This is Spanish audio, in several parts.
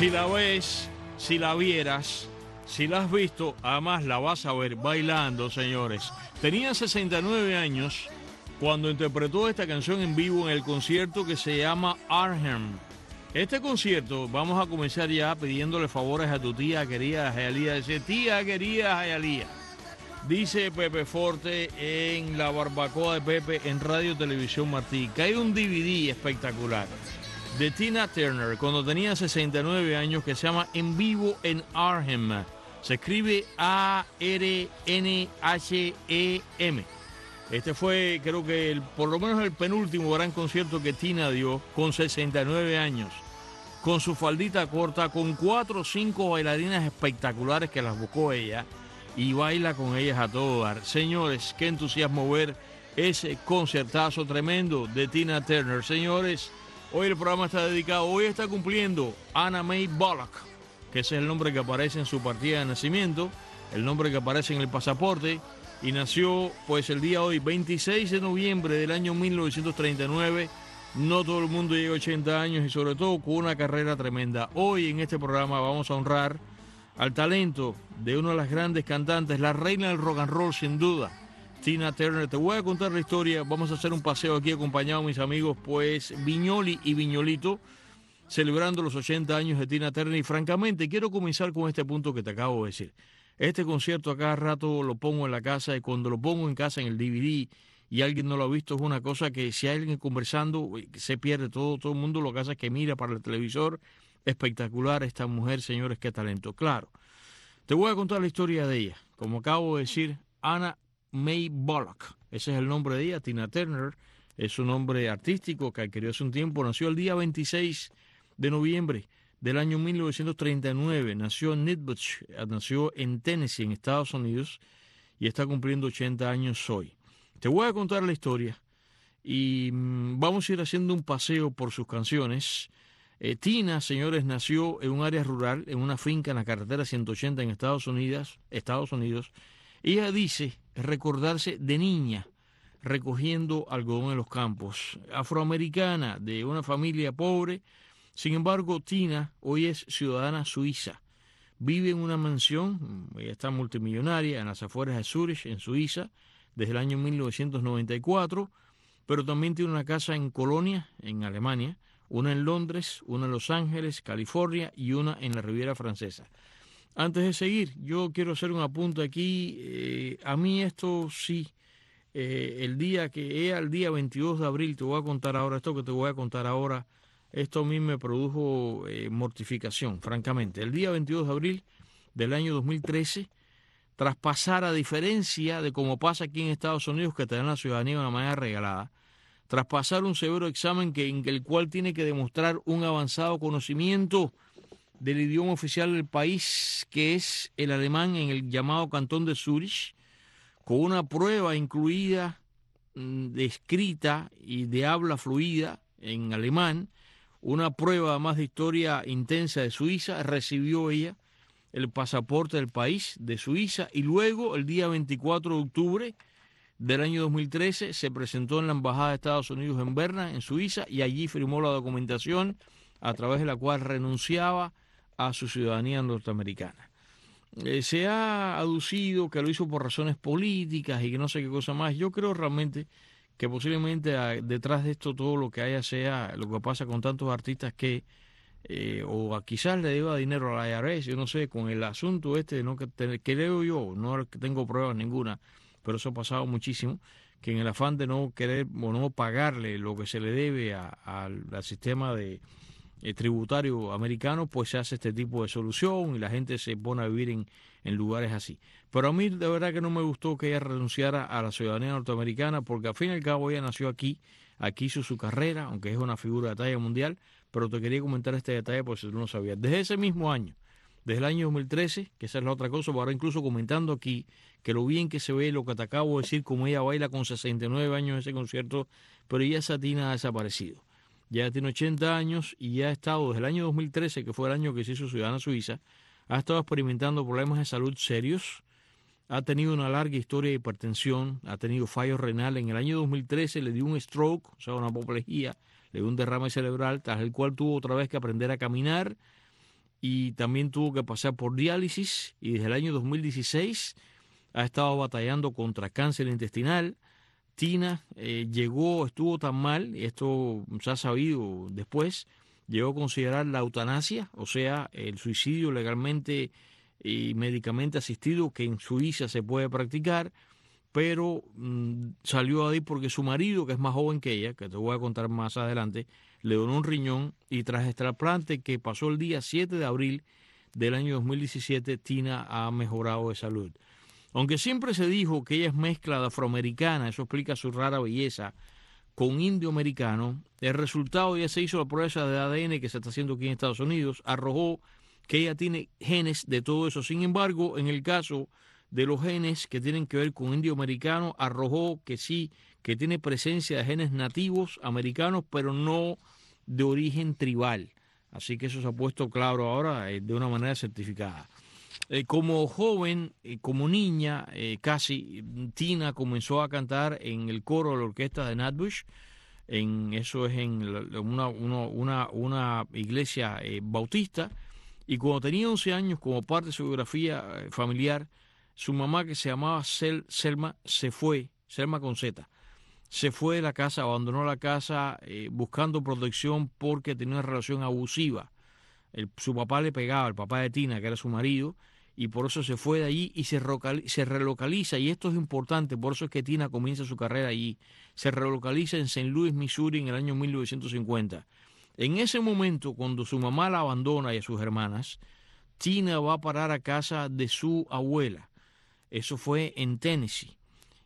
Si la ves, si la vieras, si la has visto, además la vas a ver bailando, señores. Tenía 69 años cuando interpretó esta canción en vivo en el concierto que se llama Arnhem. Este concierto, vamos a comenzar ya pidiéndole favores a tu tía querida Jayalía. Dice, tía querida Jayalía, dice Pepe Forte en la barbacoa de Pepe en Radio Televisión Martí, que hay un DVD espectacular de Tina Turner cuando tenía 69 años que se llama En Vivo en Arnhem. Se escribe A-R-N-H-E-M. Este fue, creo que por lo menos el penúltimo gran concierto que Tina dio con 69 años. Con su faldita corta, con 4 o 5 bailarinas espectaculares que las buscó ella y baila con ellas a todo dar. Señores, qué entusiasmo ver ese concertazo tremendo de Tina Turner. Señores, hoy el programa está dedicado, hoy está cumpliendo Anna May Bullock, que ese es el nombre que aparece en su partida de nacimiento, el nombre que aparece en el pasaporte, y nació pues el día hoy, 26 de noviembre del año 1939. No todo el mundo llega a 80 años y sobre todo con una carrera tremenda. Hoy en este programa vamos a honrar al talento de una de las grandes cantantes, la reina del rock and roll sin duda, Tina Turner. Te voy a contar la historia, vamos a hacer un paseo aquí acompañado de mis amigos, pues Viñoli y Viñolito, celebrando los 80 años de Tina Turner. Y francamente quiero comenzar con este punto que te acabo de decir. Este concierto a cada rato lo pongo en la casa y cuando lo pongo en casa en el DVD y alguien no lo ha visto es una cosa que si hay alguien conversando se pierde todo el mundo lo que hace es que mira para el televisor. Espectacular esta mujer, señores, qué talento. Claro, te voy a contar la historia de ella. Como acabo de decir, Anna May Bullock, ese es el nombre de ella. Tina Turner es su nombre artístico que adquirió hace un tiempo. Nació el día 26 de noviembre del año 1939. Nació en Nitbush, nació en Tennessee, en Estados Unidos, y está cumpliendo 80 años hoy. Te voy a contar la historia y vamos a ir haciendo un paseo por sus canciones. Tina, señores, nació en un área rural, en una finca en la carretera 180 en Estados Unidos. Ella dice recordarse de niña recogiendo algodón en los campos. Afroamericana, de una familia pobre. Sin embargo, Tina hoy es ciudadana suiza. Vive en una mansión, ella está multimillonaria, en las afueras de Zurich, en Suiza, desde el año 1994, pero también tiene una casa en Colonia, en Alemania, una en Londres, una en Los Ángeles, California, y una en la Riviera Francesa. Antes de seguir, yo quiero hacer un apunte aquí. A mí esto sí, el día 22 de abril, te voy a contar ahora, esto que te voy a contar ahora, esto a mí me produjo mortificación, francamente. El día 22 de abril del año 2013, tras pasar, a diferencia de como pasa aquí en Estados Unidos, que te dan la ciudadanía de una manera regalada, tras pasar un severo examen en el cual tiene que demostrar un avanzado conocimiento del idioma oficial del país, que es el alemán, en el llamado Cantón de Zurich, con una prueba incluida de escrita y de habla fluida en alemán, una prueba además de historia intensa de Suiza, recibió ella el pasaporte del país de Suiza y luego el día 24 de octubre del año 2013 se presentó en la Embajada de Estados Unidos en Berna, en Suiza, y allí firmó la documentación a través de la cual renunciaba a su ciudadanía norteamericana. Se ha aducido que lo hizo por razones políticas y que no sé qué cosa más. Yo creo realmente que posiblemente detrás de esto todo lo que haya sea lo que pasa con tantos artistas que quizás le deba dinero a la IRS, yo no sé, con el asunto no que leo yo, no tengo pruebas ninguna, pero eso ha pasado muchísimo, que en el afán de no querer o no pagarle lo que se le debe al sistema tributario americano, pues se hace este tipo de solución y la gente se pone a vivir en lugares así. Pero a mí de verdad que no me gustó que ella renunciara a la ciudadanía norteamericana, porque al fin y al cabo ella nació aquí hizo su carrera, aunque es una figura de talla mundial, pero te quería comentar este detalle por si tú no sabías. Desde ese mismo año, desde el año 2013, que esa es la otra cosa, ahora incluso comentando aquí que lo bien que se ve lo que te acabo de decir, como ella baila con 69 años en ese concierto, pero ya esa Tina ha desaparecido. Ya tiene 80 años y ya ha estado desde el año 2013, que fue el año que se hizo ciudadana suiza, ha estado experimentando problemas de salud serios, ha tenido una larga historia de hipertensión, ha tenido fallos renales. En el año 2013 le dio un stroke, o sea, una apoplejía, le dio un derrame cerebral, tras el cual tuvo otra vez que aprender a caminar y también tuvo que pasar por diálisis y desde el año 2016 ha estado batallando contra cáncer intestinal. Tina estuvo tan mal, y esto se ha sabido después, llegó a considerar la eutanasia, o sea, el suicidio legalmente y médicamente asistido, que en Suiza se puede practicar, pero salió de ahí porque su marido, que es más joven que ella, que te voy a contar más adelante, le donó un riñón y tras el trasplante que pasó el día 7 de abril del año 2017, Tina ha mejorado de salud. Aunque siempre se dijo que ella es mezcla de afroamericana, eso explica su rara belleza, con indio-americano, el resultado, ya se hizo la prueba de ADN que se está haciendo aquí en Estados Unidos, arrojó que ella tiene genes de todo eso. Sin embargo, en el caso de los genes que tienen que ver con indio-americano, arrojó que sí, que tiene presencia de genes nativos americanos, pero no de origen tribal. Así que eso se ha puesto claro ahora de una manera certificada. Como joven, como niña, casi, Tina comenzó a cantar en el coro de la orquesta de Nat Bush. Eso es en una iglesia bautista. Y cuando tenía 11 años, como parte de su biografía familiar, su mamá, que se llamaba Selma, Selma con Z, se fue de la casa, abandonó la casa buscando protección porque tenía una relación abusiva. Su papá le pegaba, el papá de Tina, que era su marido, y por eso se fue de allí y se relocaliza, y esto es importante, por eso es que Tina comienza su carrera allí. Se relocaliza en St. Louis, Missouri, en el año 1950. En ese momento, cuando su mamá la abandona y a sus hermanas, Tina va a parar a casa de su abuela. Eso fue en Tennessee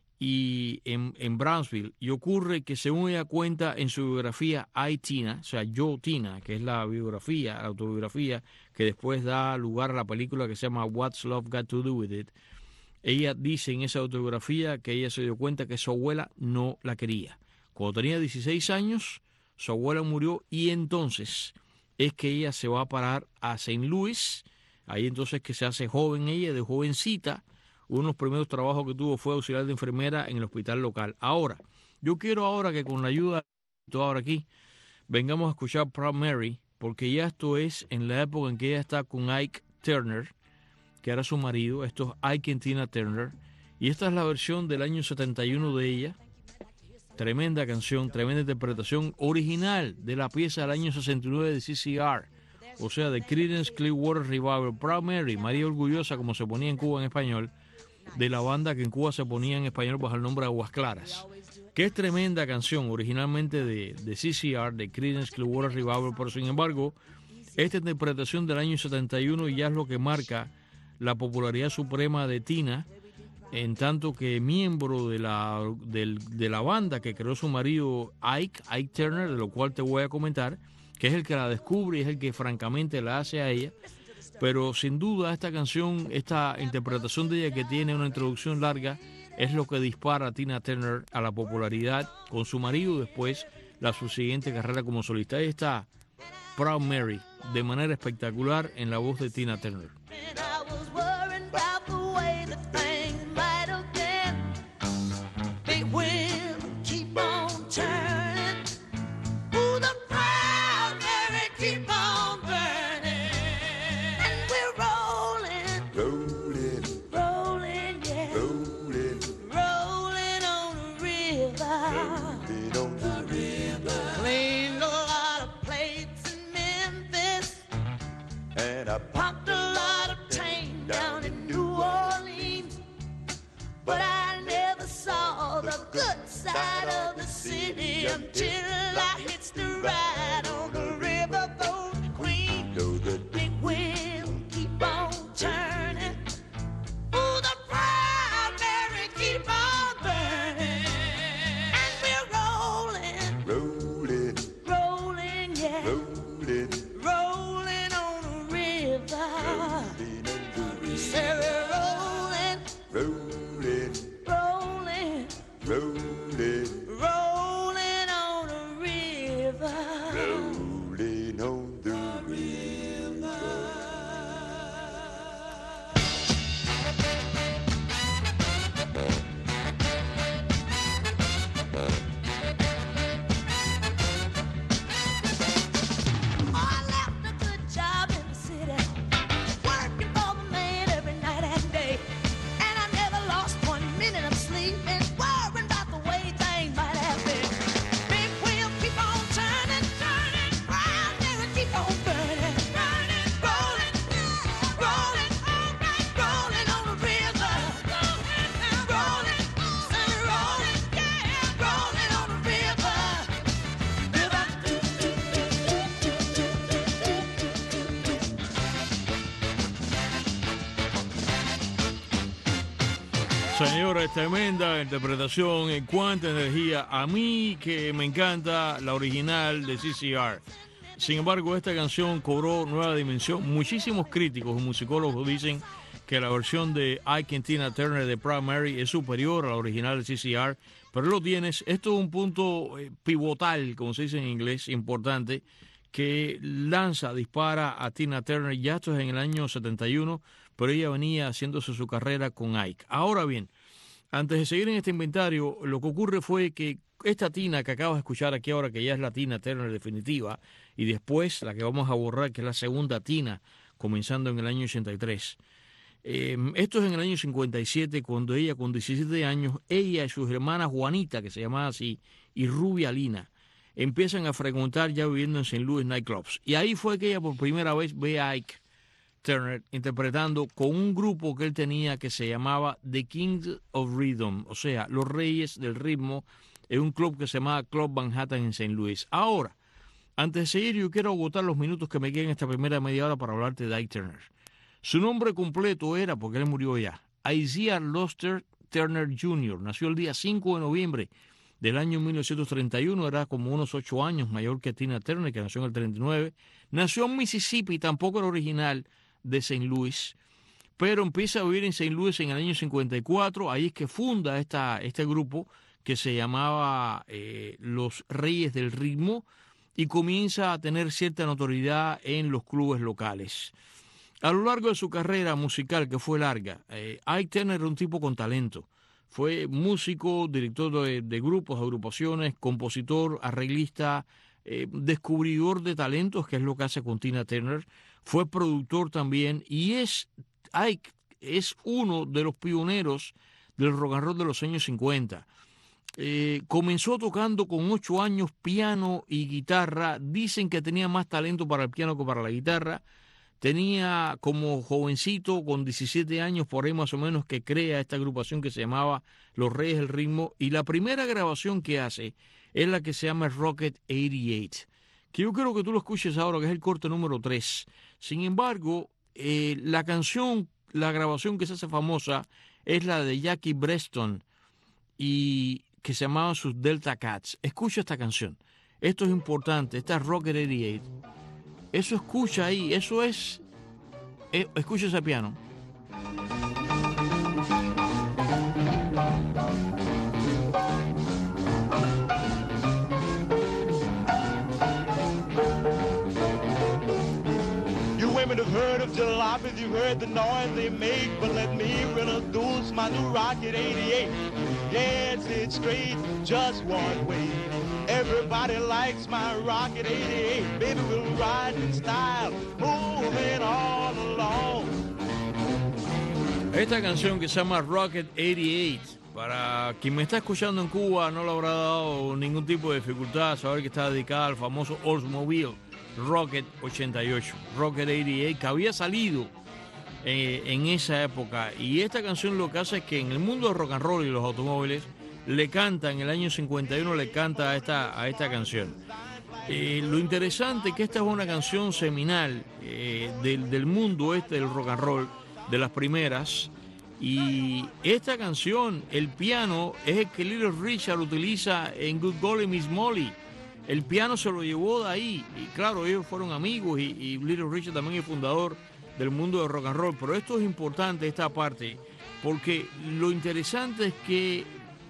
y en Brownsville, y ocurre que, según ella cuenta en su biografía I, Tina, o sea, Yo, Tina, que es la biografía, la autobiografía que después da lugar a la película que se llama What's Love Got to Do With It, ella dice en esa autobiografía que ella se dio cuenta que su abuela no la quería. Cuando tenía 16 años, su abuela murió, y entonces es que ella se va a parar a St. Louis. Ahí entonces que se hace joven ella, de jovencita. Uno de los primeros trabajos que tuvo fue auxiliar de enfermera en el hospital local. Ahora, yo quiero ahora que con la ayuda de ahora aquí, vengamos a escuchar Proud Mary, porque ya esto es en la época en que ella está con Ike Turner, que era su marido. Esto es Ike y Tina Turner, y esta es la versión del año 71 de ella. Tremenda canción, tremenda interpretación original de la pieza del año 69 de CCR, o sea, de Creedence Clearwater Revival. Proud Mary, María Orgullosa, como se ponía en Cuba en español, de la banda que en Cuba se ponía en español bajo el nombre de Aguas Claras, que es tremenda canción, originalmente de CCR, de Creedence Clearwater Revival, pero sin embargo, esta interpretación del año 71 ya es lo que marca la popularidad suprema de Tina, en tanto que miembro de la banda que creó su marido Ike Turner, de lo cual te voy a comentar, que es el que la descubre y es el que francamente la hace a ella. Pero sin duda esta canción, esta interpretación de ella, que tiene una introducción larga, es lo que dispara a Tina Turner a la popularidad con su marido, después la subsiguiente carrera como solista. Ahí está Proud Mary, de manera espectacular en la voz de Tina Turner. Popped a lot of Señora, es tremenda interpretación, en cuánta energía. A mí que me encanta la original de CCR. Sin embargo, esta canción cobró nueva dimensión. Muchísimos críticos y musicólogos dicen que la versión de Ike and Tina Turner de Proud Mary es superior a la original de CCR, pero lo tienes. Esto es un punto pivotal, como se dice en inglés, importante, que dispara a Tina Turner. Ya esto es en el año 71, pero ella venía haciéndose su carrera con Ike. Ahora bien, antes de seguir en este inventario, lo que ocurre fue que esta Tina que acabas de escuchar aquí ahora, que ya es la Tina Turner definitiva, y después la que vamos a borrar, que es la segunda Tina, comenzando en el año 83. Esto es en el año 57, cuando ella, con 17 años, ella y sus hermanas Juanita, que se llamaba así, y Rubia Lina, empiezan a frecuentar ya viviendo en St. Louis nightclubs. Y ahí fue que ella por primera vez ve a Ike Turner interpretando con un grupo que él tenía que se llamaba The Kings of Rhythm, o sea, los Reyes del Ritmo, en un club que se llamaba Club Manhattan en St. Louis. Ahora, antes de seguir, yo quiero agotar los minutos que me quedan en esta primera media hora para hablarte de Ike Turner. Su nombre completo era, porque él murió ya, Isaiah Luster Turner Jr. Nació el día 5 de noviembre del año 1931, era como unos 8 años mayor que Tina Turner, que nació en el 39. Nació en Mississippi, tampoco era original de St. Louis, pero empieza a vivir en St. Louis en el año 54. Ahí es que funda este grupo que se llamaba Los Reyes del Ritmo, y comienza a tener cierta notoriedad en los clubes locales. A lo largo de su carrera musical, que fue larga, Ike Turner era un tipo con talento. Fue músico, director de grupos, agrupaciones, compositor, arreglista, descubridor de talentos, que es lo que hace con Tina Turner. Fue productor también, y Ike es uno de los pioneros del rock and roll de los años 50. Comenzó tocando con 8 años piano y guitarra. Dicen que tenía más talento para el piano que para la guitarra. Tenía como jovencito, con 17 años por ahí más o menos, que crea esta agrupación que se llamaba Los Reyes del Ritmo, y la primera grabación que hace es la que se llama Rocket 88, que yo quiero que tú lo escuches ahora, que es el corte número 3. Sin embargo, la grabación que se hace famosa es la de Jackie Preston, y que se llamaban sus Delta Cats. Escucha esta canción. Esto es importante. Esta es Rocket 88. Eso escucha ahí. Eso es... escucha ese piano. You women have heard of jalopies, you heard the noise they make, but let me introduce my new Rocket 88. Yes, it's straight, just one way. Everybody likes my Rocket 88. Baby, we'll ride in style, moving all along. Esta canción que se llama Rocket 88, para quien me está escuchando en Cuba, no le habrá dado ningún tipo de dificultad saber que está dedicada al famoso Oldsmobile Rocket 88, Rocket 88, que había salido en esa época. Y esta canción lo que hace es que en el mundo del rock and roll y los automóviles le canta, en el año 51 le canta a esta canción. Lo interesante es que esta es una canción seminal del mundo del rock and roll, de las primeras. Y esta canción, el piano, es el que Little Richard utiliza en Good Golly Miss Molly. El piano se lo llevó de ahí, y claro, ellos fueron amigos, y Little Richard también es fundador del mundo del rock and roll. Pero esto es importante, esta parte, porque lo interesante es que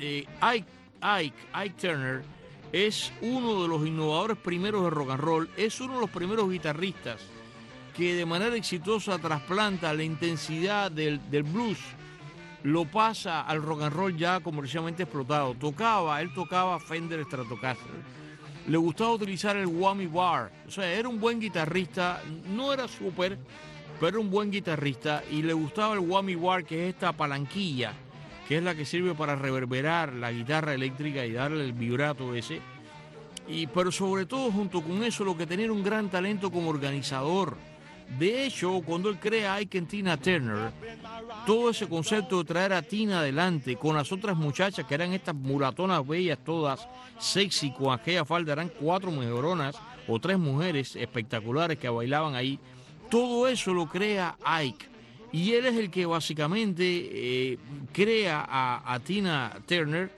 Ike Turner es uno de los innovadores primeros de rock and roll, es uno de los primeros guitarristas que de manera exitosa trasplanta la intensidad del blues, lo pasa al rock and roll ya comercialmente explotado. Él tocaba Fender Stratocaster, le gustaba utilizar el whammy bar, o sea, era un buen guitarrista, no era súper, pero era un buen guitarrista, y le gustaba el whammy bar, que es esta palanquilla, que es la que sirve para reverberar la guitarra eléctrica y darle el vibrato ese. Pero sobre todo, junto con eso, lo que tenía era un gran talento como organizador. De hecho, cuando él crea Ike and Tina Turner, todo ese concepto de traer a Tina adelante con las otras muchachas, que eran estas mulatonas bellas, todas sexy, con aquella falda, eran 4 mujeronas o 3 mujeres espectaculares que bailaban ahí. Todo eso lo crea Ike. Y él es el que básicamente crea a Tina Turner.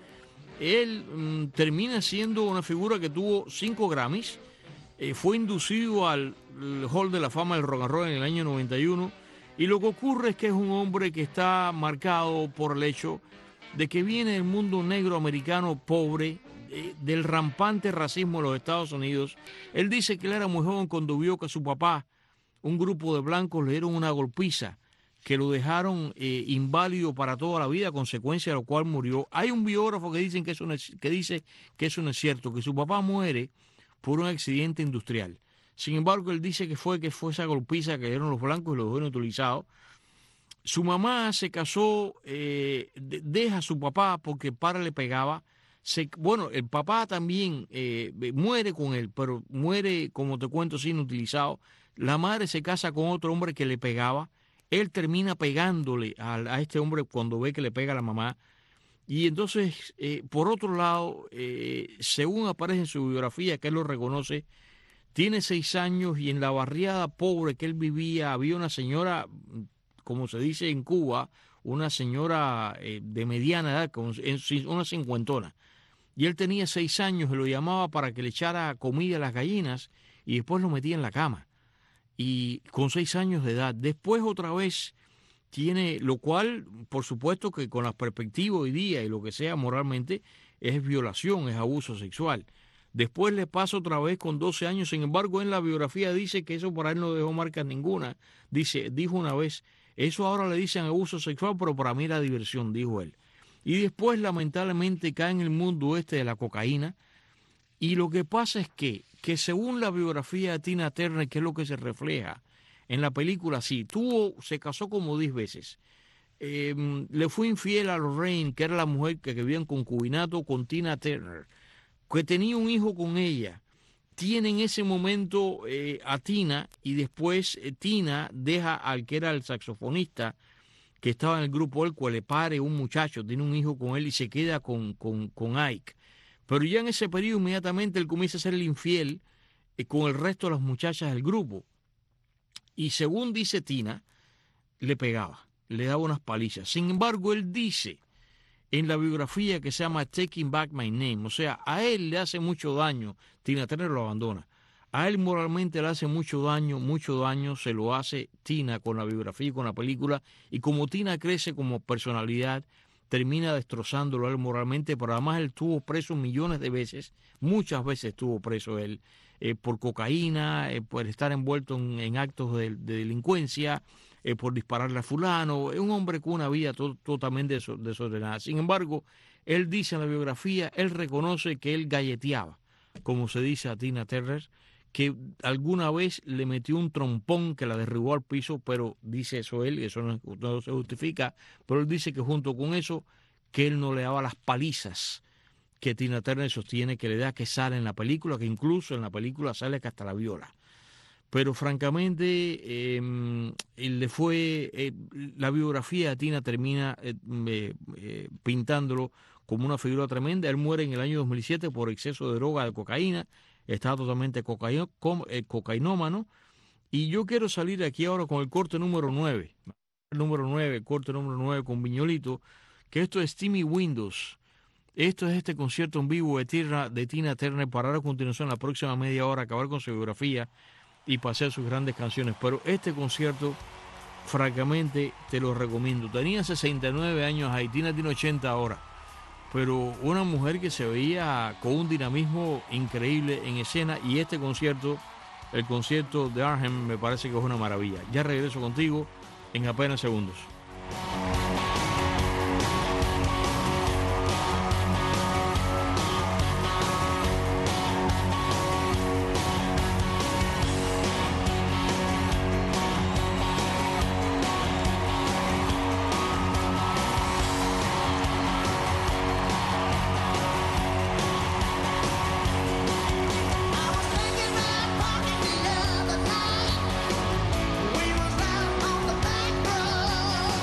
Él termina siendo una figura que tuvo 5 Grammys. Fue inducido al Hall de la Fama del Rock and Roll en el año 91. Y lo que ocurre es que es un hombre que está marcado por el hecho de que viene del mundo negro americano pobre, del rampante racismo de los Estados Unidos. Él dice que él era muy joven cuando vio que a su papá, un grupo de blancos, le dieron una golpiza que lo dejaron inválido para toda la vida, a consecuencia de lo cual murió. Hay un biógrafo que dice que eso no es cierto, que su papá muere por un accidente industrial. Sin embargo, él dice que fue esa golpiza que dieron los blancos y lo dejaron utilizado. Su mamá se casó, deja a su papá porque el padre le pegaba. Bueno, el papá también muere con él, pero muere, como te cuento, sin utilizado. La madre se casa con otro hombre que le pegaba. Él termina pegándole a este hombre cuando ve que le pega a la mamá. Y entonces, por otro lado, según aparece en su biografía, que él lo reconoce, tiene 6 años y en la barriada pobre que él vivía había una señora, como se dice en Cuba, una señora de mediana edad, una cincuentona. Y él tenía 6 años y lo llamaba para que le echara comida a las gallinas y después lo metía en la cama. Y con 6 años de edad. Después otra vez tiene, lo cual, por supuesto que con la perspectiva hoy día y lo que sea moralmente, es violación, es abuso sexual. Después le pasa otra vez con 12 años. Sin embargo, en la biografía dice que eso para él no dejó marcas ninguna. Dijo una vez, eso ahora le dicen abuso sexual, pero para mí era diversión, dijo él. Y después, lamentablemente, cae en el mundo de la cocaína. Y lo que pasa es que según la biografía de Tina Turner, que es lo que se refleja en la película, sí, se casó como 10 veces. Le fue infiel a Lorraine, que era la mujer que vivía en concubinato con Tina Turner, que tenía un hijo con ella. Tiene en ese momento a Tina, y después Tina deja al que era el saxofonista que estaba en el grupo, el cual le pare un muchacho, tiene un hijo con él y se queda con Ike. Pero ya en ese periodo inmediatamente él comienza a ser el infiel con el resto de las muchachas del grupo. Y según dice Tina, le pegaba, le daba unas palizas. Sin embargo, él dice en la biografía que se llama Taking Back My Name, o sea, a él le hace mucho daño, Tina Turner lo abandona. A él moralmente le hace mucho daño se lo hace Tina con la biografía y con la película. Y como Tina crece como personalidad, termina destrozándolo a él moralmente, pero además él estuvo preso millones de veces, muchas veces estuvo preso él, por cocaína, por estar envuelto en actos de delincuencia, por dispararle a fulano. Es un hombre con una vida totalmente desordenada. Sin embargo, él dice en la biografía, él reconoce que él galleteaba, como se dice a Tina Turner, que alguna vez le metió un trompón que la derribó al piso, pero dice eso él, y eso no se justifica, pero él dice que junto con eso, que él no le daba las palizas que Tina Turner sostiene que le da, que sale en la película, que incluso en la película sale que hasta la viola. Pero francamente, la biografía de Tina termina pintándolo como una figura tremenda. Él muere en el año 2007 por exceso de droga, de cocaína. Está totalmente cocainómano. Y yo quiero salir aquí ahora con el corte número 9. El corte número 9 con Viñolito, que esto es Timmy Windows. Esto es este concierto en vivo de Tina Turner para a continuación, la próxima media hora, acabar con su biografía y pasar sus grandes canciones. Pero este concierto, francamente, te lo recomiendo. Tenía 69 años, Tina tiene 80 ahora. Pero una mujer que se veía con un dinamismo increíble en escena, y este concierto, el concierto de Arnhem, me parece que es una maravilla. Ya regreso contigo en apenas segundos. We was out on the back road.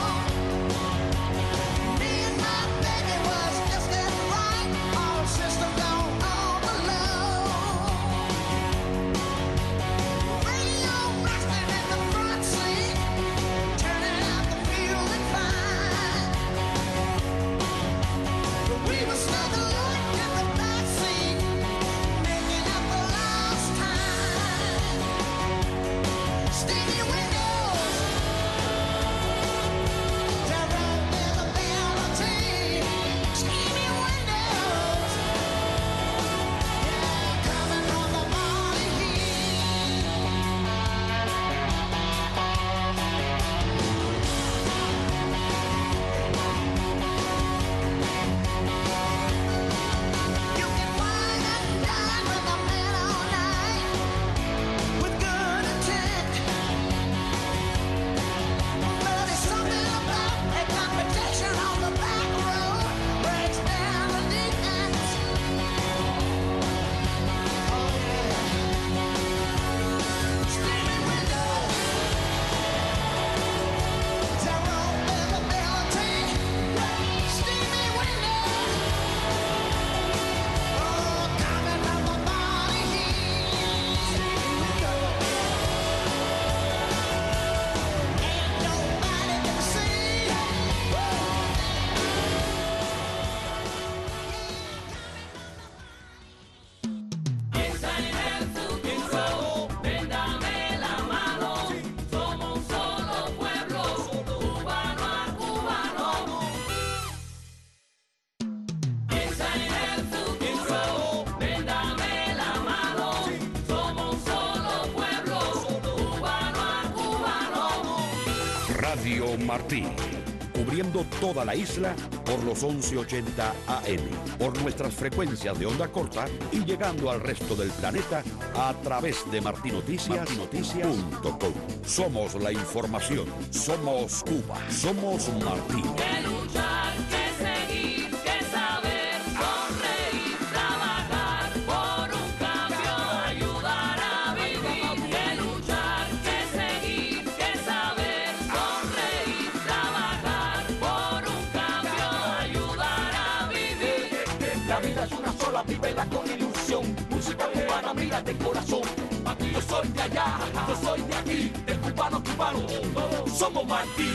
Martí. Cubriendo toda la isla por los 1180 AM, por nuestras frecuencias de onda corta y llegando al resto del planeta a través de martinoticias.com. Somos la información, somos Cuba, somos Martí. Que luchar, que seguir, que saber, sonreír, trabajar por un cambio, ayudar a vivir. Que luchar, que seguir, que saber, sonreír, trabajar por un cambio, ayudar a vivir. La vida es una sola, vívela con ilusión. Música cubana, mira de corazón. Aquí yo soy de allá, yo soy de aquí, de cubano a cubano, somos Martí.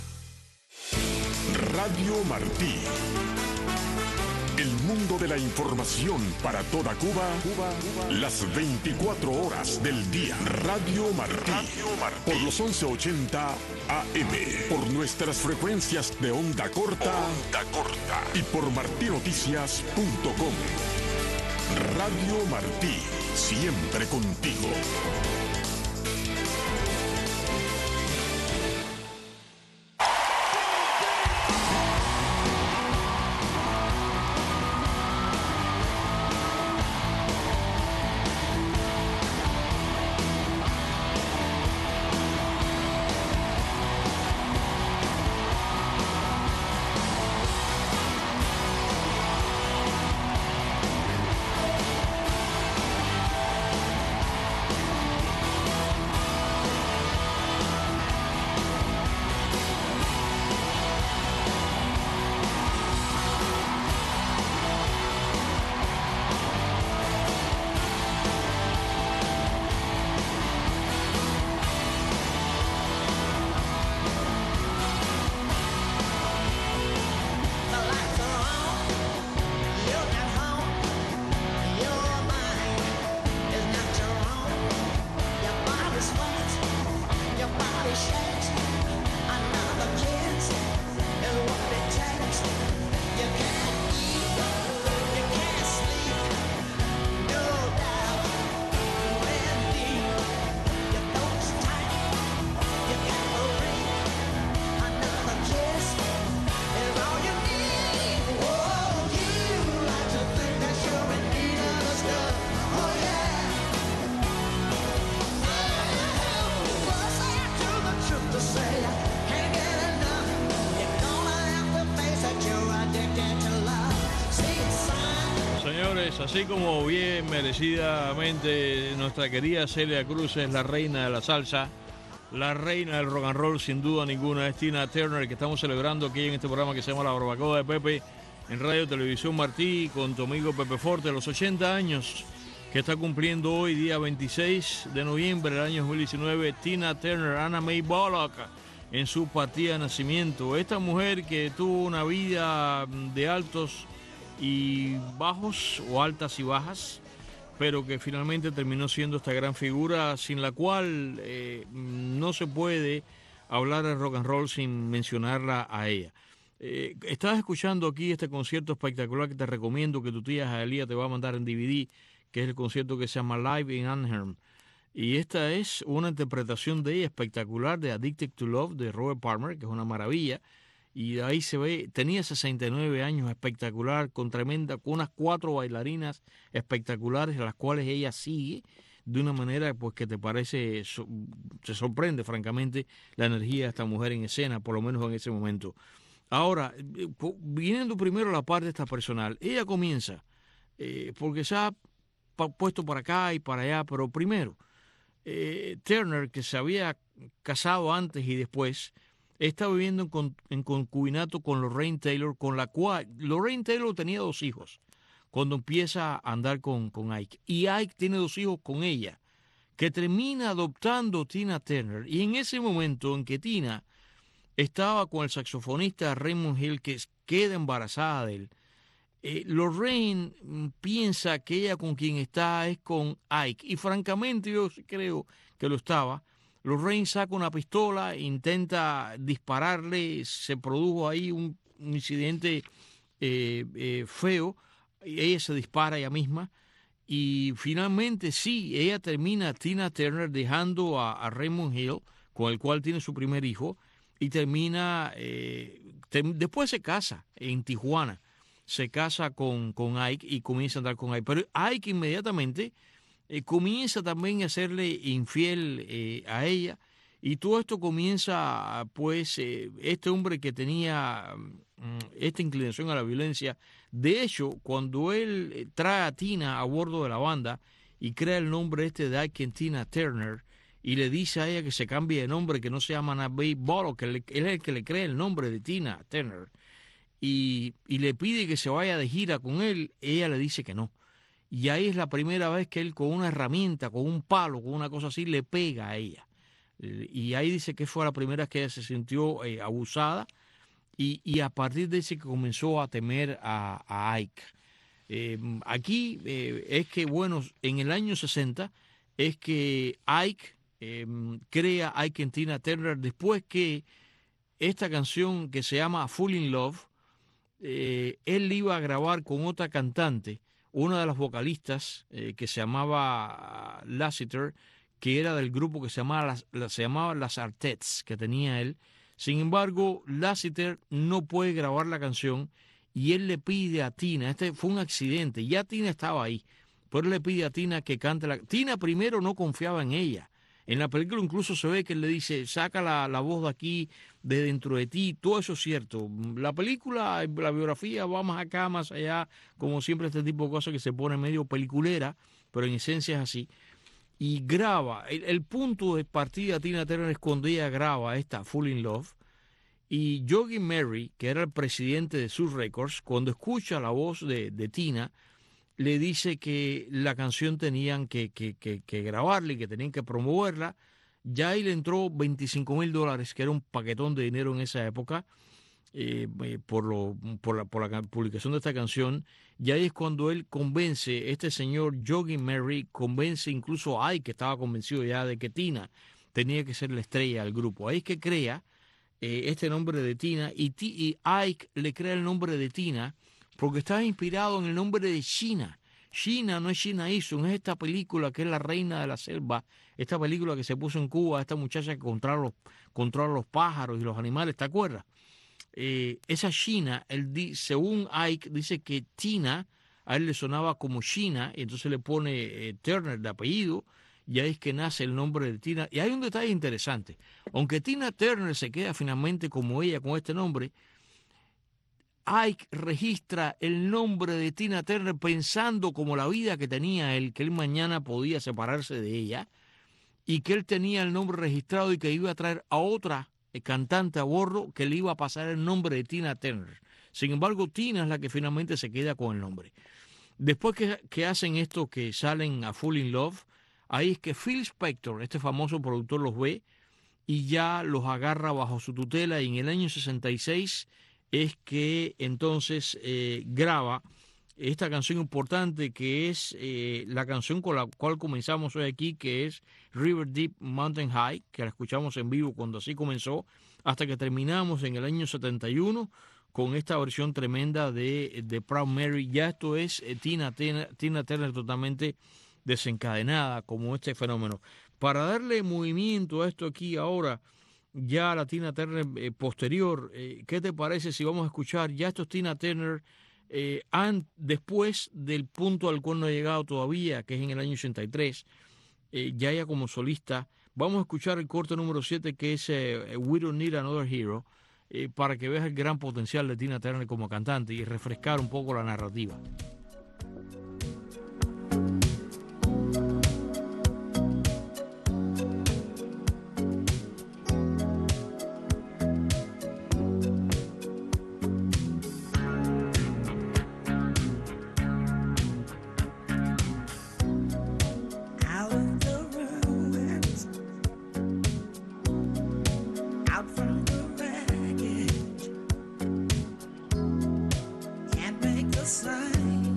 Radio Martí. El mundo de la información para toda Cuba, las 24 horas del día. Radio Martí. Por los 1180 AM. Por nuestras frecuencias de onda corta. Y por martinoticias.com. Radio Martí. Siempre contigo. Así como bien merecidamente nuestra querida Celia Cruz es la reina de la salsa, la reina del rock and roll sin duda ninguna es Tina Turner, que estamos celebrando aquí en este programa que se llama La Barbacoa de Pepe en Radio Televisión Martí con tu amigo Pepe Forte, los 80 años que está cumpliendo hoy, día 26 de noviembre del año 2019, Tina Turner, Anna Mae Bullock en su partida de nacimiento. Esta mujer que tuvo una vida de altos y bajos o altas y bajas, pero que finalmente terminó siendo esta gran figura sin la cual no se puede hablar de rock and roll sin mencionarla a ella. Estás escuchando aquí este concierto espectacular que te recomiendo, que tu tía Jaelía te va a mandar en DVD, que es el concierto que se llama Live in Anaheim. Y esta es una interpretación de ella espectacular de Addicted to Love de Robert Palmer, que es una maravilla. Y ahí se ve, tenía 69 años, espectacular, con unas 4 bailarinas espectaculares, a las cuales ella sigue de una manera pues que te parece, se sorprende francamente la energía de esta mujer en escena, por lo menos en ese momento. Ahora, viniendo primero a la parte esta personal, ella comienza, porque se ha puesto para acá y para allá, pero primero, Turner, que se había casado antes y después, está viviendo en concubinato con Lorraine Taylor, con la cual Lorraine Taylor tenía 2 hijos cuando empieza a andar con Ike. Y Ike tiene 2 hijos con ella, que termina adoptando Tina Turner. Y en ese momento en que Tina estaba con el saxofonista Raymond Hill, que queda embarazada de él, Lorraine piensa que ella con quien está es con Ike. Y francamente yo creo que lo estaba. Lorraine saca una pistola, intenta dispararle, se produjo ahí un incidente feo, ella se dispara ella misma y finalmente sí, ella termina, Tina Turner, dejando a Raymond Hill, con el cual tiene su primer hijo, y termina, después se casa en Tijuana, se casa con Ike y comienza a andar con Ike, pero Ike inmediatamente comienza también a serle infiel a ella, y todo esto comienza, pues, este hombre que tenía esta inclinación a la violencia. De hecho, cuando él trae a Tina a bordo de la banda y crea el nombre este de Ike and Tina Turner, y le dice a ella que se cambie de nombre, que no se llama Natalie Bolo, que él es el que le crea el nombre de Tina Turner, y le pide que se vaya de gira con él, ella le dice que no. Y ahí es la primera vez que él con una herramienta, con un palo, con una cosa así, le pega a ella. Y ahí dice que fue la primera vez que ella se sintió abusada, y a partir de ese que comenzó a temer a Ike. Aquí es que, bueno, en el año 60 es que Ike crea Ike and Tina Turner, después que esta canción que se llama Fall in Love, él iba a grabar con otra cantante, una de las vocalistas que se llamaba Lassiter, que era del grupo que se llamaba Las Artettes, que tenía él. Sin embargo, Lassiter no puede grabar la canción y él le pide a Tina, este fue un accidente, ya Tina estaba ahí, pero él le pide a Tina que cante la... Tina primero no confiaba en ella. En la película incluso se ve que él le dice, saca la voz de aquí, de dentro de ti, todo eso es cierto. La película, la biografía va más acá, más allá, como siempre este tipo de cosas que se pone medio peliculera, pero en esencia es así. Y graba, el punto de partida de Tina Turner es cuando ella graba esta Fall in Love, y Yogi Mary, que era el presidente de Sun Records, cuando escucha la voz de Tina, le dice que la canción tenían que grabarla y que tenían que promoverla. Ya ahí le entró $25,000, que era un paquetón de dinero en esa época, por la publicación de esta canción. Y ahí es cuando él convence, este señor Yogi Mary, convence incluso a Ike, que estaba convencido ya de que Tina tenía que ser la estrella del grupo. Ahí es que crea este nombre de Tina, y Ike le crea el nombre de Tina porque estaba inspirado en el nombre de Sheena. Sheena no es Sheena Easton, es esta película que es La Reina de la Selva, esta película que se puso en Cuba, esta muchacha que controla los pájaros y los animales, ¿te acuerdas? Esa Sheena, según Ike, dice que Tina a él le sonaba como Sheena, y entonces le pone Turner de apellido, y ahí es que nace el nombre de Tina. Y hay un detalle interesante, aunque Tina Turner se queda finalmente como ella con este nombre, Ike registra el nombre de Tina Turner pensando como la vida que tenía él, que él mañana podía separarse de ella, y que él tenía el nombre registrado y que iba a traer a otra cantante a bordo que le iba a pasar el nombre de Tina Turner. Sin embargo, Tina es la que finalmente se queda con el nombre. Después que hacen esto, que salen a Fall in Love, ahí es que Phil Spector, este famoso productor, los ve y ya los agarra bajo su tutela, y en el año 66 es que entonces graba esta canción importante, que es la canción con la cual comenzamos hoy aquí, que es River Deep Mountain High, que la escuchamos en vivo cuando así comenzó, hasta que terminamos en el año 71 con esta versión tremenda de Proud Mary. Ya esto es Tina Turner totalmente desencadenada como este fenómeno. Para darle movimiento a esto aquí ahora, ya la Tina Turner posterior, ¿qué te parece si vamos a escuchar ya estos Tina Turner después del punto al cual no ha llegado todavía, que es en el año 83, ya ella como solista? Vamos a escuchar el corte número 7, que es We Don't Need Another Hero, para que veas el gran potencial de Tina Turner como cantante y refrescar un poco la narrativa. Sign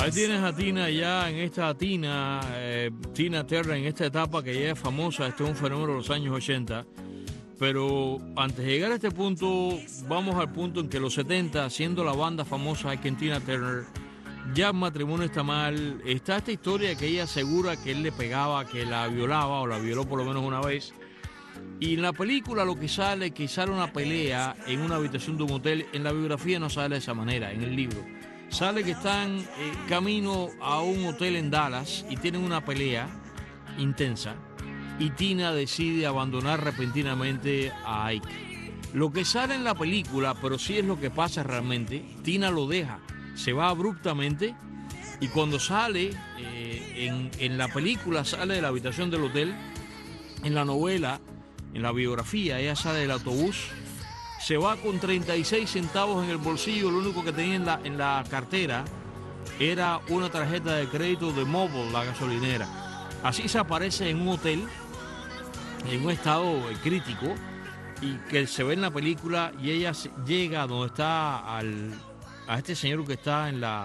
Ahí tienes a Tina ya en esta Tina Turner en esta etapa que ya es famosa. Este es un fenómeno de los años 80. Pero antes de llegar a este punto, vamos al punto en que los 70, siendo la banda famosa que en Tina Turner, ya el matrimonio está mal. Está esta historia que ella asegura que él le pegaba, que la violaba o la violó por lo menos una vez. Y en la película lo que sale una pelea en una habitación de un hotel. En la biografía no sale de esa manera, en el libro. Sale que están camino a un hotel en Dallas y tienen una pelea intensa. Y Tina decide abandonar repentinamente a Ike. Lo que sale en la película, pero sí es lo que pasa realmente, Tina lo deja, se va abruptamente y cuando sale, en la película sale de la habitación del hotel, en la novela, en la biografía, ella sale del autobús, se va con 36 centavos en el bolsillo, lo único que tenía en la cartera era una tarjeta de crédito de Mobil, la gasolinera. Así se aparece en un hotel, en un estado crítico, y que se ve en la película, y ella llega donde está a este señor que está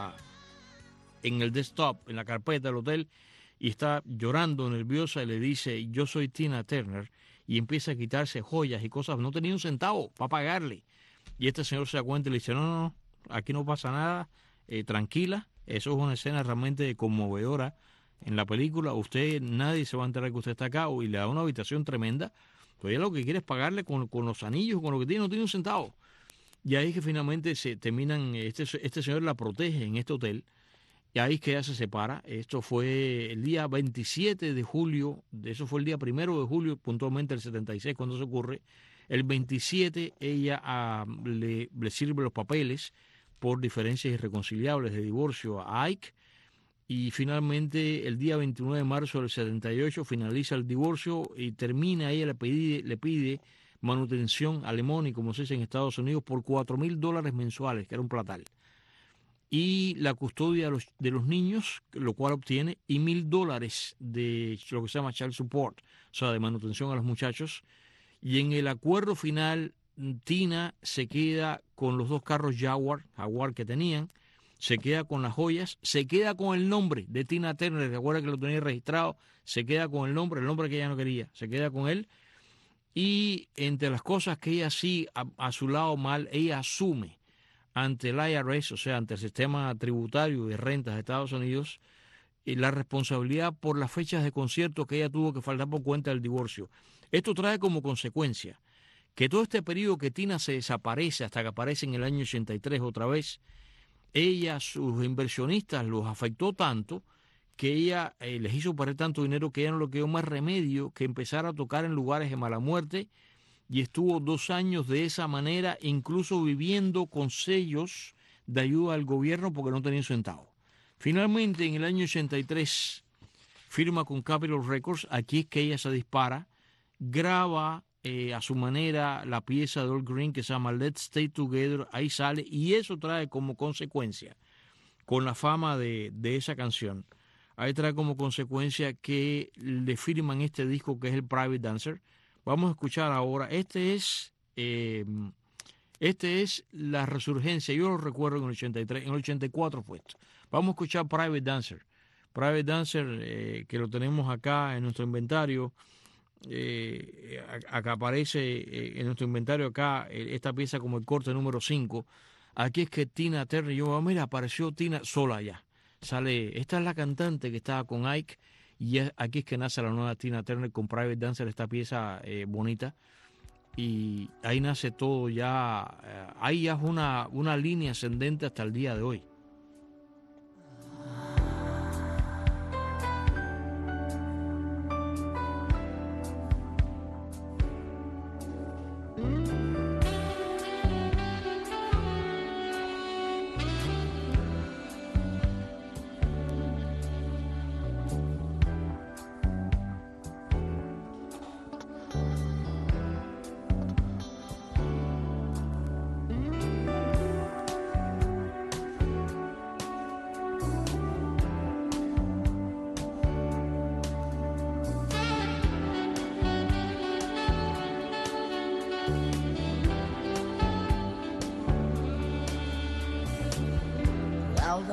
en el desktop, en la carpeta del hotel, y está llorando, nerviosa, y le dice: yo soy Tina Turner, y empieza a quitarse joyas y cosas, no tenía un centavo para pagarle, y este señor se da cuenta y le dice: no, aquí no pasa nada, tranquila. Eso es una escena realmente conmovedora en la película. Nadie se va a enterar que usted está acá, y le da una habitación tremenda. Pues ella lo que quiere es pagarle con los anillos, con lo que tiene, no tiene un centavo. Y ahí es que finalmente se terminan, este señor la protege en este hotel, y ahí es que ella se separa. Esto fue el día 27 de julio, eso fue el día 1 de julio, puntualmente el 76, cuando se ocurre. El 27 ella le sirve los papeles por diferencias irreconciliables de divorcio a Ike. Y finalmente el día 29 de marzo del 78 finaliza el divorcio y termina. Ella le pide manutención alimony, como se dice en Estados Unidos, por $4,000 mensuales, que era un platal. Y la custodia de los niños, lo cual obtiene, y $1,000 de lo que se llama child support, o sea, de manutención a los muchachos. Y en el acuerdo final, Tina se queda con los 2 carros Jaguar que tenían, se queda con las joyas, se queda con el nombre de Tina Turner, recuerda que lo tenía registrado, se queda con el nombre que ella no quería, se queda con él. Y entre las cosas que ella sí, a su lado mal, ella asume ante el IRS, o sea, ante el sistema tributario de rentas de Estados Unidos, la responsabilidad por las fechas de concierto que ella tuvo que faltar por cuenta del divorcio. Esto trae como consecuencia que todo este periodo que Tina se desaparece hasta que aparece en el año 83 otra vez, ella, sus inversionistas los afectó tanto que ella les hizo perder tanto dinero que ella no le quedó más remedio que empezar a tocar en lugares de mala muerte, y estuvo 2 años de esa manera, incluso viviendo con sellos de ayuda al gobierno porque no tenía un centavo. Finalmente, en el año 83, firma con Capitol Records. Aquí es que ella se dispara, graba a su manera la pieza de Al Green que se llama Let's Stay Together. Ahí sale, y eso trae como consecuencia, con la fama de esa canción, ahí trae como consecuencia que le firman este disco que es el Private Dancer. Vamos a escuchar ahora, este es la resurgencia. Yo lo recuerdo en el 83, en el 84 fue esto. Vamos a escuchar Private Dancer. Private Dancer, que lo tenemos acá en nuestro inventario. Acá aparece en nuestro inventario acá esta pieza como el corte número 5. Aquí es que Tina Turner, mira, apareció Tina sola ya. Sale, esta es la cantante que estaba con Ike, y aquí es que nace la nueva Tina Turner con Private Dancer, esta pieza bonita. Y ahí nace todo ya, ahí ya es una línea ascendente hasta el día de hoy.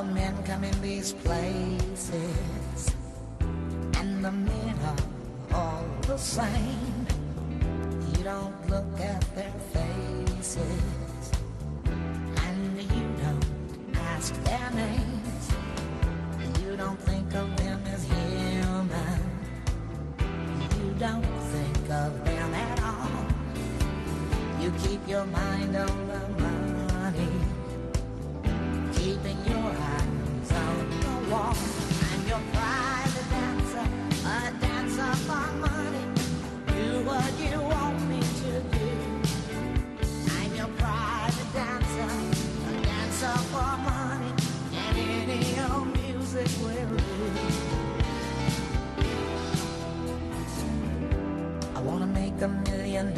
the men come in these places, and the men are all the same. You don't look at their faces, and you don't ask their names. You don't think of them as human. You don't think of them at all. You keep your mind on the money, keeping your eyes on the wall. I'm your private dancer, a dancer for money. Do what you want me to do. I'm your private dancer, a dancer for money, and any old music will do. I wanna make $1 million.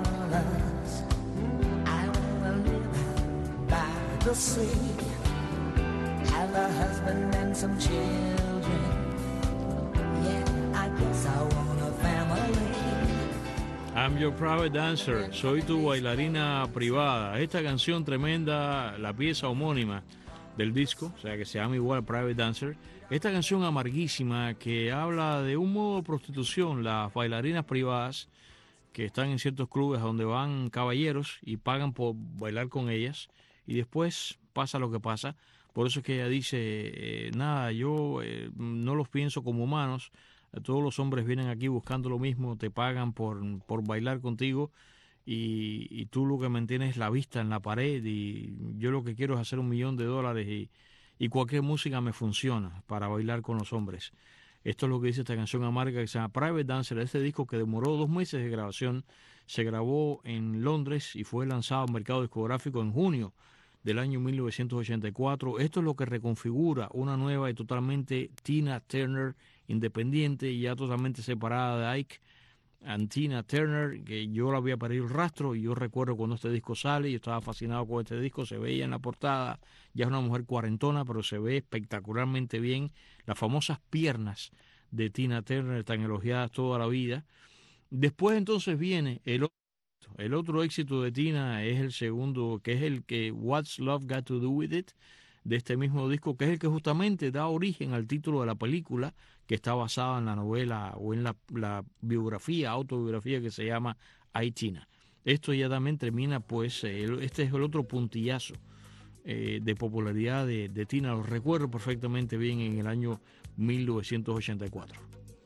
I wanna live by the sea, have a husband and some children. Yeah, I guess I want a family. I'm your private dancer, soy tu bailarina privada. Esta canción tremenda, la pieza homónima del disco, o sea que se llama igual Private Dancer. Esta canción amarguísima que habla de un modo de prostitución, las bailarinas privadas que están en ciertos clubes donde van caballeros y pagan por bailar con ellas, y después pasa lo que pasa. Por eso es que ella dice, nada, yo no los pienso como humanos, todos los hombres vienen aquí buscando lo mismo, te pagan por bailar contigo, y tú lo que mantienes es la vista en la pared, y yo lo que quiero es hacer $1 millón, y cualquier música me funciona para bailar con los hombres. Esto es lo que dice esta canción amarga que se llama Private Dancer. Este disco que demoró 2 meses de grabación, se grabó en Londres y fue lanzado al mercado discográfico en junio del año 1984. Esto es lo que reconfigura una nueva y totalmente Tina Turner independiente y ya totalmente separada de Ike. Tina Turner, que yo la había perdido el rastro, y yo recuerdo cuando este disco sale, yo estaba fascinado con este disco, se veía en la portada, ya es una mujer cuarentona, pero se ve espectacularmente bien, las famosas piernas de Tina Turner tan elogiadas toda la vida. Después entonces viene el otro éxito de Tina, es el segundo, que es el que What's Love Got to Do With It, de este mismo disco, que es el que justamente da origen al título de la película, que está basada en la novela o en la biografía, autobiografía que se llama I, Tina. Esto ya también termina, pues, este es el otro puntillazo de popularidad de Tina. Lo recuerdo perfectamente bien en el año 1984.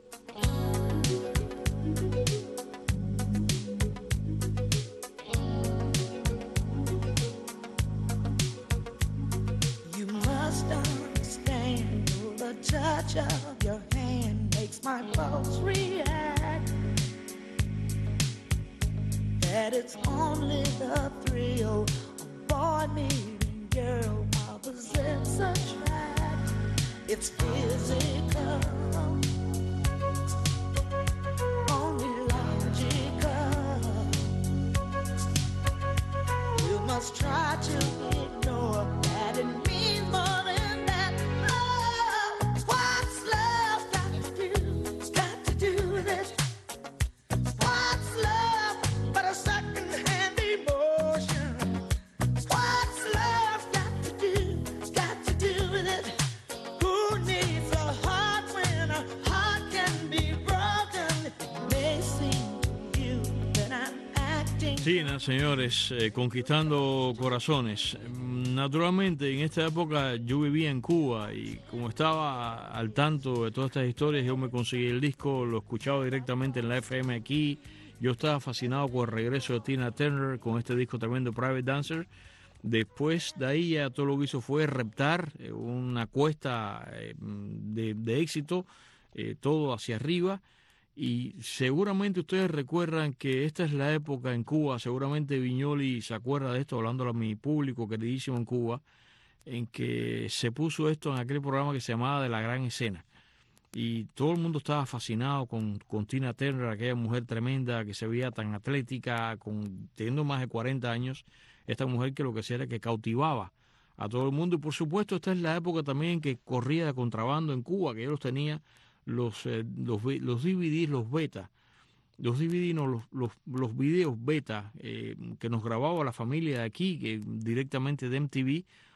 Touch of your hand makes my pulse react. That it's only the thrill of boy meeting girl opposites attract. It's physical, only logical. You must try to ignore that it means more than. Tina, señores, conquistando corazones. Naturalmente, en esta época yo vivía en Cuba y como estaba al tanto de todas estas historias, yo me conseguí el disco, lo escuchaba directamente en la FM aquí. Yo estaba fascinado con el regreso de Tina Turner con este disco tremendo, Private Dancer. Después de ahí ya todo lo que hizo fue reptar una cuesta de éxito, todo hacia arriba. Y seguramente ustedes recuerdan que esta es la época en Cuba, seguramente Viñoli se acuerda de esto, hablando a mi público queridísimo en Cuba, en que se puso esto en aquel programa que se llamaba De la Gran Escena. Y todo el mundo estaba fascinado con Tina Turner, aquella mujer tremenda que se veía tan atlética, teniendo más de 40 años, esta mujer que lo que hacía era que cautivaba a todo el mundo. Y por supuesto esta es la época también en que corría de contrabando en Cuba, que yo los tenía los DVDs, los beta, los DVD, no, los videos beta que nos grababa la familia de aquí, que directamente de MTV,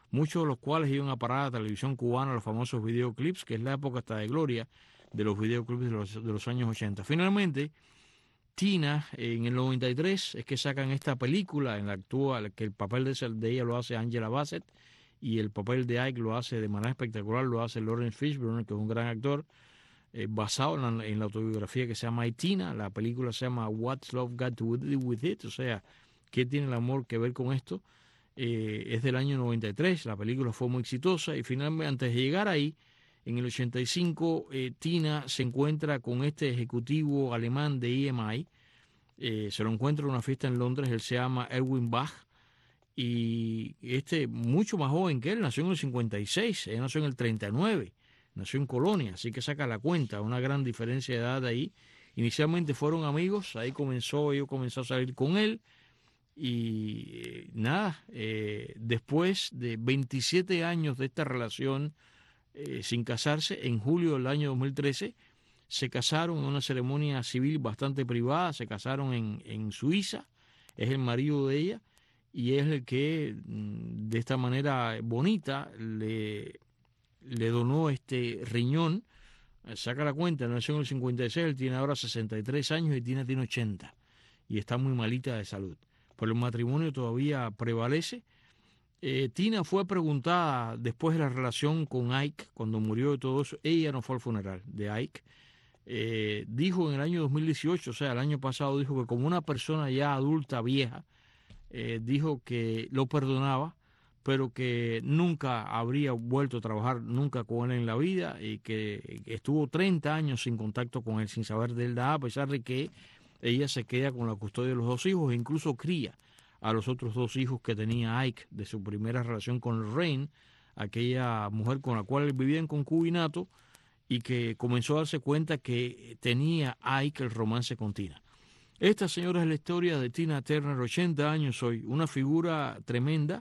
muchos de los cuales iban a parar a la televisión cubana, los famosos videoclips, que es la época hasta de gloria de los videoclips de los años 80. Finalmente, Tina, en el 93, es que sacan esta película en la actúa, que el papel de ella lo hace Angela Bassett y el papel de Ike lo hace de manera espectacular, lo hace Lawrence Fishburne, que es un gran actor, basado en la autobiografía que se llama Tina. La película se llama What's Love Got to Do With It, o sea, ¿qué tiene el amor que ver con esto? Es del año 93, la película fue muy exitosa y finalmente, antes de llegar ahí, en el 85, Tina se encuentra con este ejecutivo alemán de EMI, se lo encuentra en una fiesta en Londres, él se llama Erwin Bach, y mucho más joven que él, nació en el 56, él nació en el 39, nació en Colonia, así que saca la cuenta, una gran diferencia de edad ahí. Inicialmente fueron amigos, ahí ella comenzó a salir con él, y después de 27 años de esta relación, sin casarse, en julio del año 2013 se casaron en una ceremonia civil bastante privada, se casaron en Suiza, es el marido de ella y es el que de esta manera bonita le donó este riñón. Saca la cuenta, nació en el 56, él tiene ahora 63 años y Tina tiene 80 y está muy malita de salud, pero el matrimonio todavía prevalece. Tina fue preguntada después de la relación con Ike, cuando murió y todo eso, ella no fue al funeral de Ike, dijo en el año 2018, o sea, el año pasado, dijo que como una persona ya adulta, vieja, dijo que lo perdonaba, pero que nunca habría vuelto a trabajar nunca con él en la vida y que estuvo 30 años sin contacto con él, sin saber de él nada, a pesar de que ella se queda con la custodia de los dos hijos e incluso cría a los otros dos hijos que tenía Ike de su primera relación con Lorraine, aquella mujer con la cual él vivía en concubinato y que comenzó a darse cuenta que tenía Ike el romance con Tina. Esta, señora, es la historia de Tina Turner, 80 años hoy, una figura tremenda,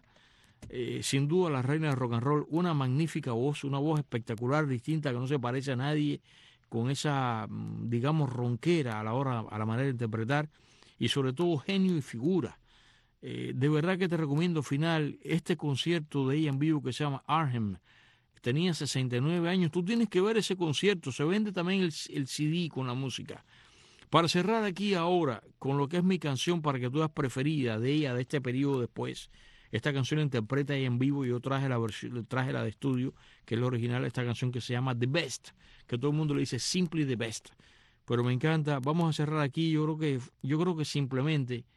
sin duda la reina del rock and roll, una magnífica voz, una voz espectacular, distinta, que no se parece a nadie, con esa, digamos, ronquera a la manera de interpretar, y sobre todo genio y figura. De verdad que te recomiendo final este concierto de ella en vivo que se llama Arnhem. Tenía 69 años, tú tienes que ver ese concierto, se vende también el CD con la música. Para cerrar aquí ahora con lo que es mi canción para que tú veas preferida de ella de este periodo después, esta canción la interpreta ella en vivo y yo traje la de estudio, que es la original, esta canción que se llama The Best, que todo el mundo le dice Simply The Best, pero me encanta. Vamos a cerrar aquí, yo creo que simplemente,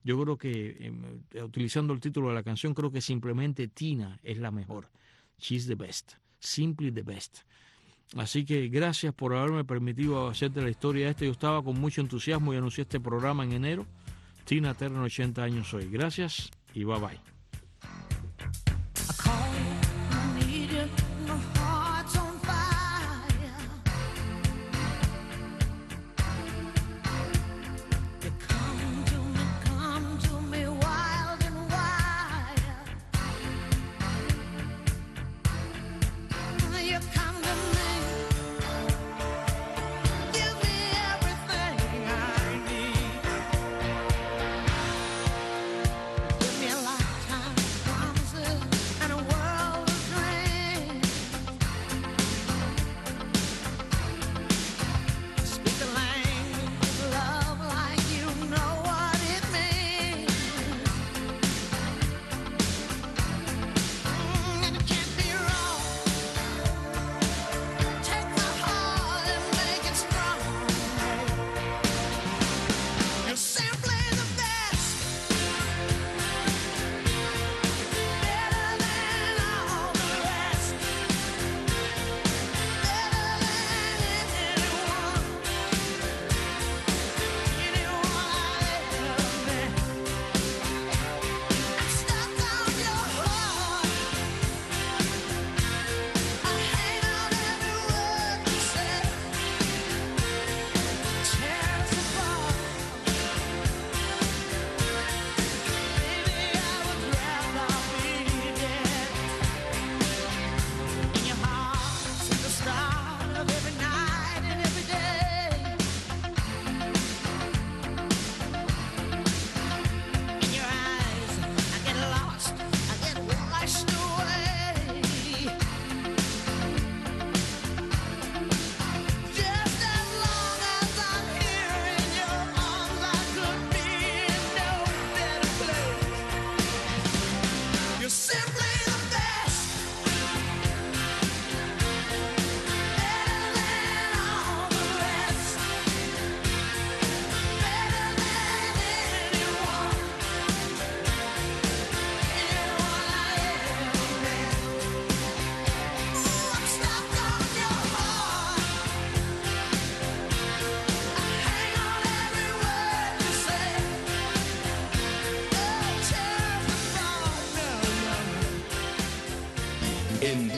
utilizando el título de la canción, creo que simplemente Tina es la mejor. She's the best, simply the best. Así que gracias por haberme permitido hacerte la historia esta. Yo estaba con mucho entusiasmo y anuncié este programa en enero. Tina Turner, 80 años hoy. Gracias y bye bye. Give me a lifetime.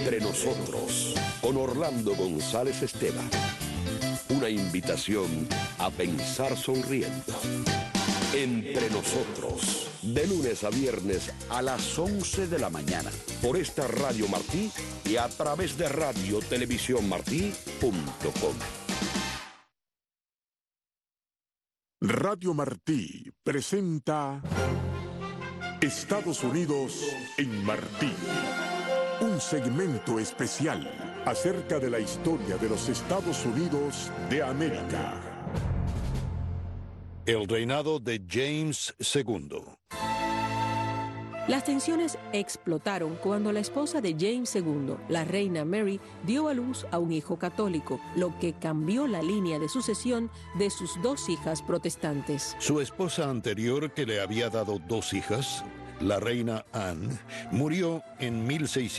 Entre nosotros, con Orlando González Esteban. Una invitación a pensar sonriendo. Entre nosotros, de lunes a viernes a las 11 de la mañana, por esta Radio Martí y a través de radiotelevisiónmartí.com. Radio Martí presenta Estados Unidos en Martí. Un segmento especial acerca de la historia de los Estados Unidos de América. El reinado de James II. Las tensiones explotaron cuando la esposa de James II, la reina Mary, dio a luz a un hijo católico, lo que cambió la línea de sucesión de sus dos hijas protestantes. Su esposa anterior, que le había dado dos hijas, la reina Anne, murió en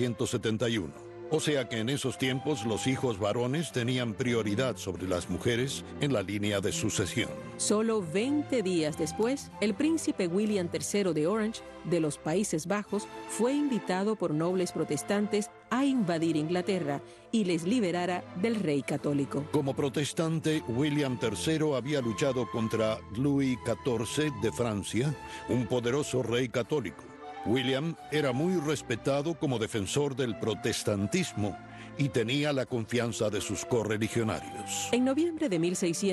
1671. O sea que en esos tiempos los hijos varones tenían prioridad sobre las mujeres en la línea de sucesión. Solo 20 días después, el príncipe William III de Orange, de los Países Bajos, fue invitado por nobles protestantes a invadir Inglaterra y les liberara del rey católico. Como protestante, William III había luchado contra Louis XIV de Francia, un poderoso rey católico. William era muy respetado como defensor del protestantismo y tenía la confianza de sus correligionarios. En noviembre de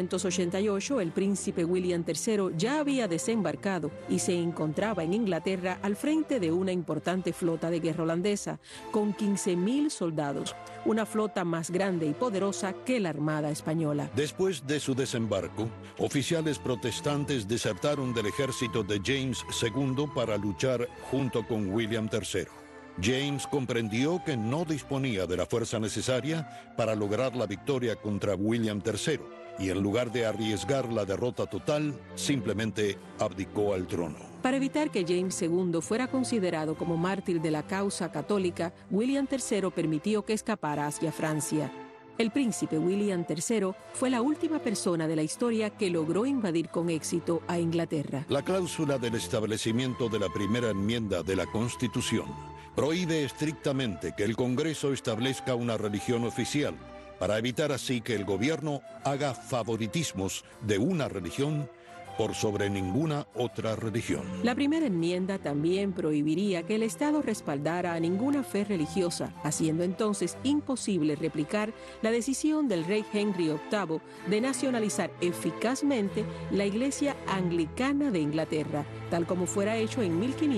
1688, el príncipe William III ya había desembarcado y se encontraba en Inglaterra al frente de una importante flota de guerra holandesa, con 15,000 soldados, una flota más grande y poderosa que la Armada Española. Después de su desembarco, oficiales protestantes desertaron del ejército de James II para luchar junto con William III. James comprendió que no disponía de la fuerza necesaria para lograr la victoria contra William III y en lugar de arriesgar la derrota total, simplemente abdicó al trono. Para evitar que James II fuera considerado como mártir de la causa católica, William III permitió que escapara hacia Francia. El príncipe William III fue la última persona de la historia que logró invadir con éxito a Inglaterra. La cláusula del establecimiento de la primera enmienda de la Constitución prohíbe estrictamente que el Congreso establezca una religión oficial, para evitar así que el gobierno haga favoritismos de una religión por sobre ninguna otra religión. La primera enmienda también prohibiría que el Estado respaldara a ninguna fe religiosa, haciendo entonces imposible replicar la decisión del rey Henry VIII de nacionalizar eficazmente la Iglesia Anglicana de Inglaterra, tal como fuera hecho en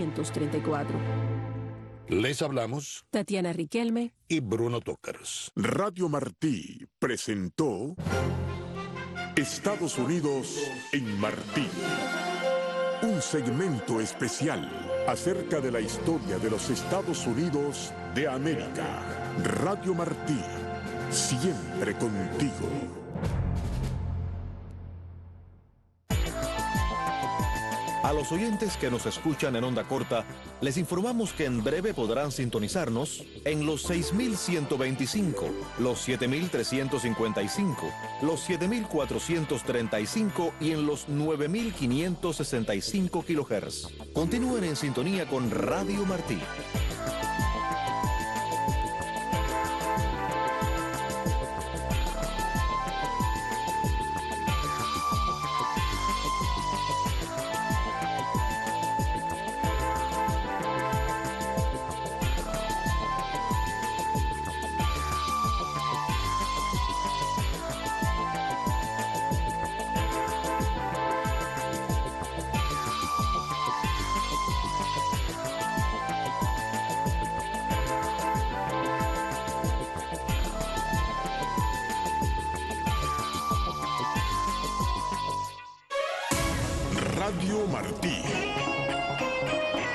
1534. Les hablamos Tatiana Riquelme y Bruno Tokars. Radio Martí presentó Estados Unidos en Martí. Un segmento especial acerca de la historia de los Estados Unidos de América. Radio Martí, siempre contigo. A los oyentes que nos escuchan en onda corta, les informamos que en breve podrán sintonizarnos en los 6,125, los 7,355, los 7,435 y en los 9,565 kHz. Continúen en sintonía con Radio Martí. Radio Martí.